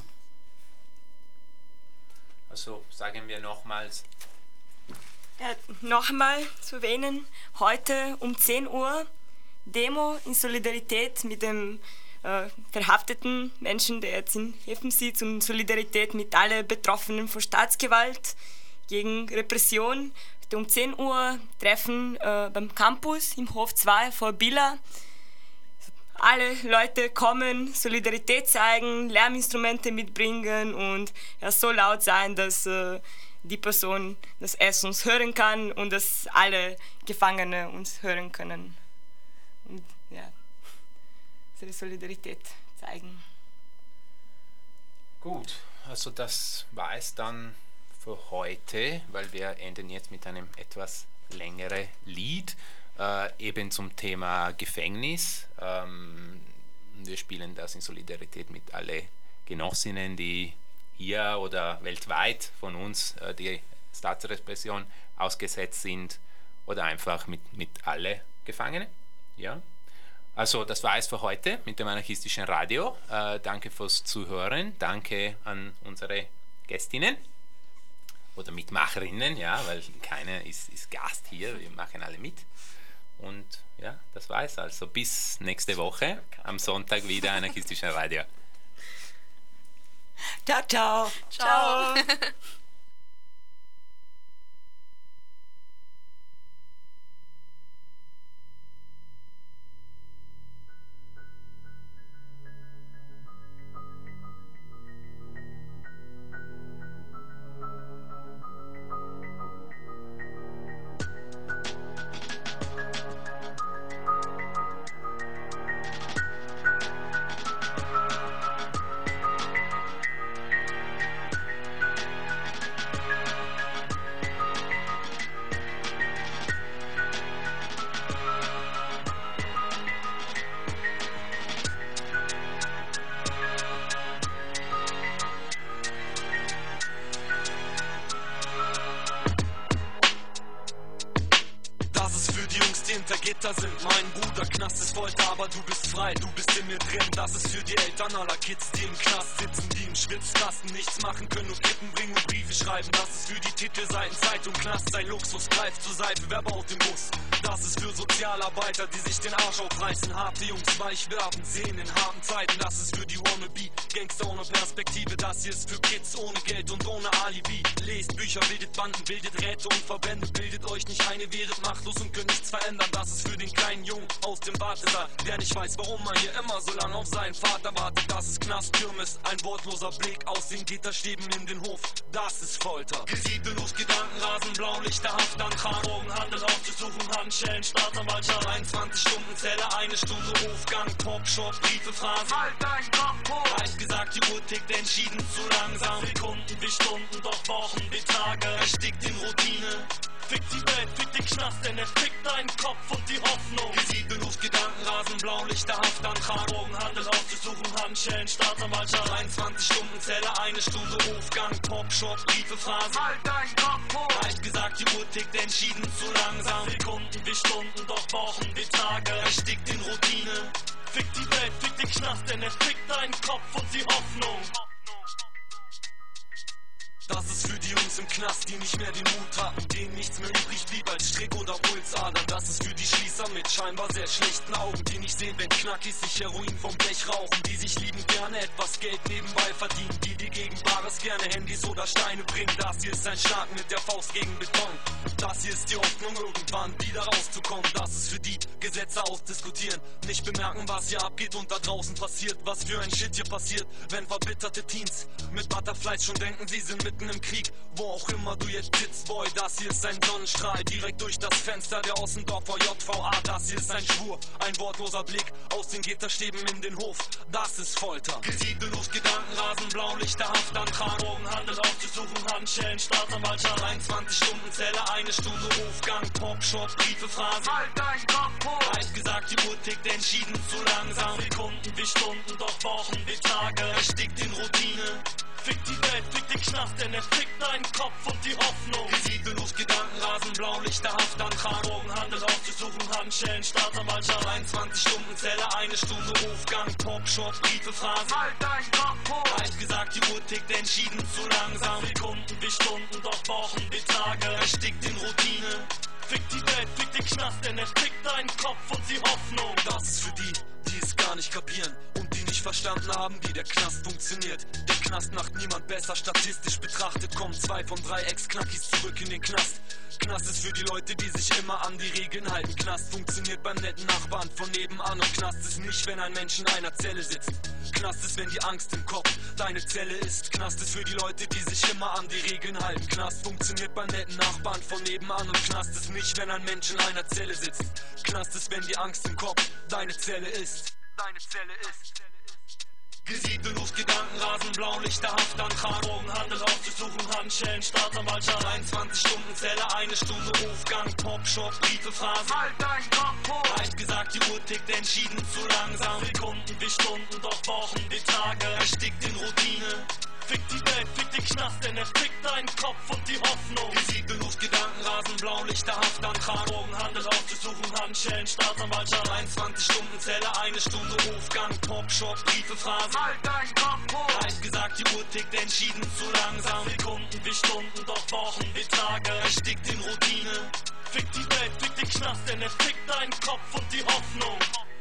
Also sagen wir nochmals. Ja, nochmal zu erwähnen, heute um 10 Uhr Demo in Solidarität mit dem verhafteten Menschen, der jetzt in Häfen sitzt, und Solidarität mit allen Betroffenen von Staatsgewalt gegen Repression. Um 10 Uhr Treffen beim Campus im Hof 2 vor Billa. Alle Leute kommen, Solidarität zeigen, Lärminstrumente mitbringen und es so laut sein, dass die Person, dass es uns hören kann und dass alle Gefangene uns hören können. Und ja, unsere Solidarität zeigen. Gut, also das war es dann für heute, weil wir enden jetzt mit einem etwas längeren Lied. Eben zum Thema Gefängnis. Wir spielen das in Solidarität mit allen Genossinnen, die hier oder weltweit von uns die Staatsrepression ausgesetzt sind, oder einfach mit allen Gefangenen. Ja? Also das war es für heute mit dem anarchistischen Radio. Danke fürs Zuhören. Danke an unsere Gästinnen oder Mitmacherinnen, ja, weil keiner ist Gast hier. Wir machen alle mit. Und ja, das war es also. Bis nächste Woche, am Sonntag wieder anarchistischer Radio. Ciao, ciao. Ciao. Sind. Mein Bruder, Knast ist Folter, aber du bist frei, du bist in mir drin. Das ist für die Eltern aller Kids, die im Knast sitzen, die im Schwitzkasten nichts machen können, nur Kippen bringen und Briefe schreiben. Das ist für die Titelseiten Zeitung, Knast sei Luxus, greif zur Seite, wer baut den Bus? Das ist für Sozialarbeiter, die sich den Arsch aufreißen, harte Jungs weich werfen, sehen in harten Zeiten. Das ist für die Wannabe, Gangster ohne Perspektive. Das hier ist für Kids ohne Geld und ohne Alibi. Lest Bücher, bildet Banden, bildet Räte und Verbände. Bildet euch nicht eine, wäret machtlos und könnt nichts verändern. Das ist für den kleinen Jungen aus dem Wartesaal, der nicht weiß, warum man hier immer so lange auf seinen Vater wartet. Das ist Knastkirmes, ein wortloser Blick aus den Gitterstäben in den Hof. Das ist Folter. Gesiedelos Gedankenrasen, Blaulichter, Haftantrag, Drogenhandel auszusuchen, Handschellen, Staatsanwaltschaft, 21 Stunden Zelle, 1 Stunde Hofgang, Popshop, Briefe, Phrasen. Halt dein Kopf hoch! Leicht gesagt, die Uhr tickt entschieden zu langsam. Sekunden wie Stunden, doch Wochen wie Tage. Erstickt in Routine. Fickt die Welt, fickt den Knast, denn er fickt deinen Kopf und die Hoffnung. Gesiedelos Gedankenrasen, Blaulichter, Haftantrag, Drogenhandel auszusuchen, Handschellen, Staatsanwaltschaft, 21 Stunden Zelle, 1 Stunde Hofgang, Popshop, Briefe, Phrasen. Halt dein Kopf hoch! Leicht gesagt, die Uhr tickt entschieden zu langsam. Sekunden wie Stunden, doch Wochen wie Tage. Erstickt in Routine. Fickt die Welt, fickt den Knast, denn er fickt deinen Kopf und die Hoffnung. Das ist für die Jungs im Knast, die nicht mehr den Mut hatten, denen nichts mehr übrig blieb als Strick oder Pulsadern. Das ist für die Schließer mit scheinbar sehr schlechten Augen, die nicht sehen, wenn Knackis sich Heroin vom Blech rauchen, die sich lieben gerne etwas Geld nebenbei verdienen, die gegen Bares gerne Handys oder Steine bringen. Das hier ist ein Schlag mit der Faust gegen Beton. Das hier ist die Hoffnung, irgendwann wieder rauszukommen. Das ist für die Gesetze ausdiskutieren, nicht bemerken, was hier abgeht und da draußen passiert. Was für ein Shit hier passiert, wenn verbitterte Teens mit Butterflies schon denken, sie sind mitten im Krieg, wo wo auch immer du jetzt sitzt, Boy, das hier ist ein Sonnenstrahl, direkt durch das Fenster der Ossendorfer JVA, das hier ist ein Schwur, ein wortloser Blick aus den Gitterstäben in den Hof, das ist Folter. Gesiedelos Gedanken, Rasen, Blaulichter, Haftantrag, Drogenhandel aufzusuchen, Handschellen, Staatsanwaltschaft, 23 Stunden Zelle, 1 Stunde Hofgang, Popshop, Briefe, Phrasen, halt dein Kopf hoch! Leicht gesagt, die Uhr tickt entschieden zu langsam, Sekunden wie Stunden, doch Wochen wie Tage, erstickt in Routine. Fick die Welt, fick den Knast, denn er fickt deinen Kopf und die Hoffnung. Gesiedelos Gedanken, Rasen, Blaulichter, Haftantrag, Drogenhandel aufzusuchen, Handschellen, Staatsanwaltschaft, 23 Stunden Zelle, 1 Stunde Hofgang, Popshop, Briefe, Phrasen, halt dein Kopf hoch! Leicht gesagt, die Uhr tickt entschieden zu langsam, Sekunden wie Stunden, doch Wochen wie Tage, erstickt in Routine. Fick die Welt, fick den Knast, denn er fickt deinen Kopf und die Hoffnung. Das ist für die, die es gar nicht kapieren und die nicht verstanden haben, wie der Knast funktioniert. Der Knast macht niemand besser, statistisch betrachtet kommen 2 von 3 Ex-Knackis zurück in den Knast. Knast ist für die Leute, die sich immer an die Regeln halten. Knast funktioniert beim netten Nachbarn von nebenan und Knast ist nicht, wenn ein Mensch in einer Zelle sitzt. Knast ist, wenn die Angst im Kopf deine Zelle ist. Knast ist für die Leute, die sich immer an die Regeln halten. Knast funktioniert beim netten Nachbarn von nebenan und Knast ist nicht, wenn ein Mensch in einer Zelle sitzt. Knast ist, wenn die Angst im Kopf deine Zelle ist. Deine Zelle ist. Gesiedelos Gedanken, Rasen, Blaulichter, Haftantrag, Drogenhandel aufzusuchen, Handschellen, Staatsanwaltschaft, 23 Stunden Zelle, 1 Stunde Hofgang, Popshop, Briefe, Phrasen, halt dein Kopf hoch! Leicht gesagt, die Uhr tickt entschieden zu langsam, Sekunden wie Stunden, doch Wochen wie Tage, erstickt in Routine. Fick die Welt, fick den Knast, denn er fickt deinen Kopf und die Hoffnung. Gesiedelos Gedanken, Rasen, Blaulichter, Haftantrag, Drogenhandel aufzusuchen, Handschellen, Staatsanwaltschaft, 23 Stunden Zelle, 1 Stunde Hofgang, Popshop, Briefe, Phrasen, halt dein Kopf hoch! Leicht gesagt, die Uhr tickt entschieden zu langsam, Sekunden wie Stunden, doch Wochen wie Tage, erstickt in Routine. Fick die Welt, fick den Knast, denn er fickt deinen Kopf und die Hoffnung.